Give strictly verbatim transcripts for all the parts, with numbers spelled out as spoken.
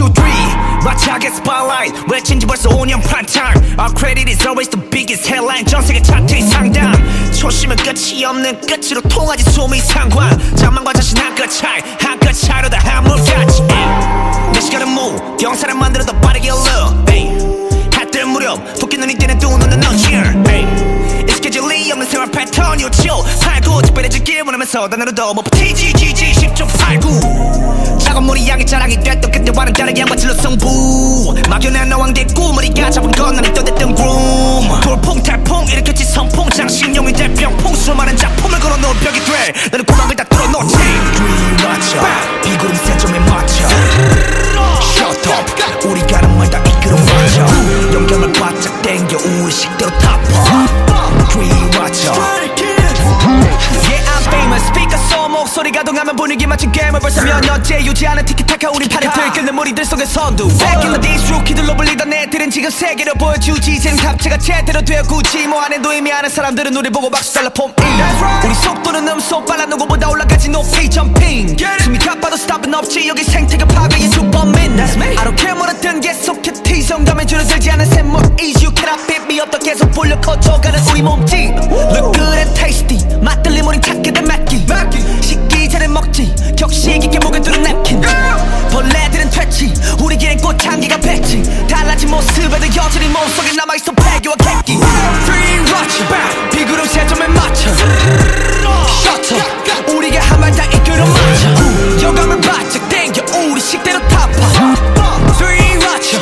two, three 마차게 spotlight 외친지 벌써 오 년 프라임타임 Our credit is always the biggest headline 전 세계 차트 상담 초심은 끝이 없는 끝으로 통하지 숨이 상관 자만과 자신 한끗 차이 한끗 차이로 다 한물같이 내 시간은 move 경사를 만들어 더 빠르게 올려 해뜰 무렵 토끼 눈이 뜨는 두 눈은 넌 here 익숙해질리 없는 생활 패턴 요치오 팔구 특별해지길 원하면서 단어로도 못 버티지 지지 십 점 팔구 작은 물이 양이 자랑이 됐던 그때와는 다르게 양반질로 승부 막연한 어왕대 꿈머리가 잡은 건 나는 떠댔던 groom 돌풍 태풍 일으켰지 선풍 장신용이 될 병풍 수많은 작품을 걸어놓은 벽이 돼 나는 구멍을 다 뚫어놓지 뒤맞춰 비구름 세점에 맞춰 Shut up 우리 가는 말 다 이끌어 맞춰 영감을 바짝 땡겨 우리 식대로 타파 뒤맞춰 Yeah I'm famous speaker 소 목소리가 동하면 분위기 맞춘 게임을 벌써 몇 년째 유지하는 티키타카 우린 팔을 들끓는 무리들 속의 선두 Back in the days 루키들로 불리던 애들은 지금 세계로 보여주지 쟤는 갑체가 제대로 되어 굳이 뭐 안해도 의미하는 사람들은 우리 보고 박수 달라 폼 right. 우리 속도는 음속 빨라 누구보다 올라가지 높이 점핑 숨이 가빠도 스탑은 없지 여기 생태계 파괴의 주범인 I don't care 뭐라든 계속해 티성감에 줄어들지 않은 샘물 Easy you cannot beat me up 더 계속 불려 커져가는 우리 몸짓 Look good and tasty 맛들림 우린 찾게 된 맵기 식기 전에 먹지 격식 있게 목에 두른 냅킨 벌레들은 퇴치 우리끼린 꽃향기가 뱉지 달라진 모습에도 여전히 몸속에 남아있어 폐교와 객기 Three watch 비구름 세점에 맞춰 Shut up 우리가 한 말 다 이끌어 맞춰 여감을 바짝 땡겨 우리 식대로 타파 Three watch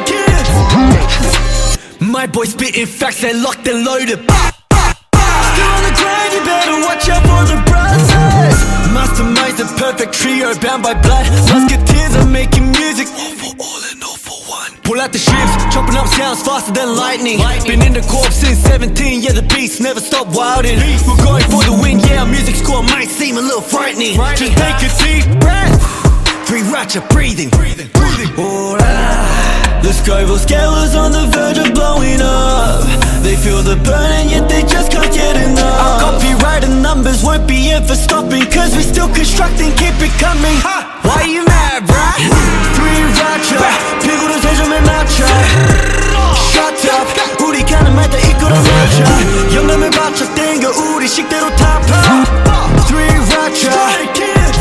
My boy spitting facts they locked and loaded Still on the grind, you better watch out for the brothers Masterminds the perfect trio bound by blood Musketeers are making music All for all and all for one Pull out the ships, chopping up sounds faster than lightning, lightning. Been in the corp since seventeen, yeah the beats never stop wilding We're going for the win, yeah our music score might seem a little frightening, frightening. Just take a deep breath Three ratchet breathing, breathing, breathing. Oh, ah. The Scoville scale is on the verge of blowing up They feel the burn and yet they just can't get enough Our copyright and numbers won't be in for stopping Cause we still constructing, keep it coming ha! Why you mad, bruh? Three ratchet 피구를 세 점에 맞춰 Shut up 우리 가는 말 다 이끌어 맞춰 영감을 바쳐 땡겨 우리 식대로 타파 Three ratchet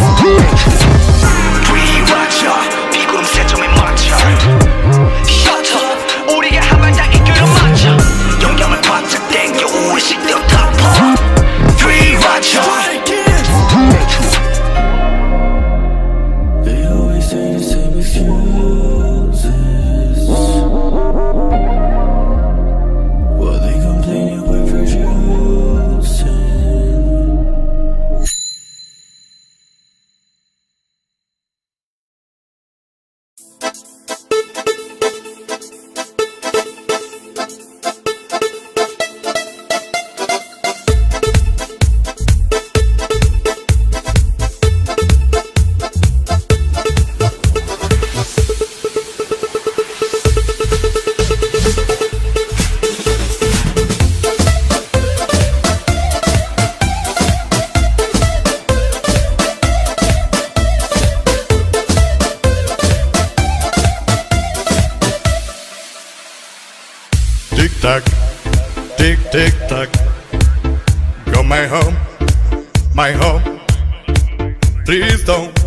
Three ratchet 비구름 세 점에 맞춰 Shut up 우리가 한 말 다 이끌어 맞춰 영감을 바짝 땡겨 우리 식대로 타파 Three ratchet They always say the same excuses While they complaining we're producing Tick-tock, tick-tick-tock Go my home, my home Please don't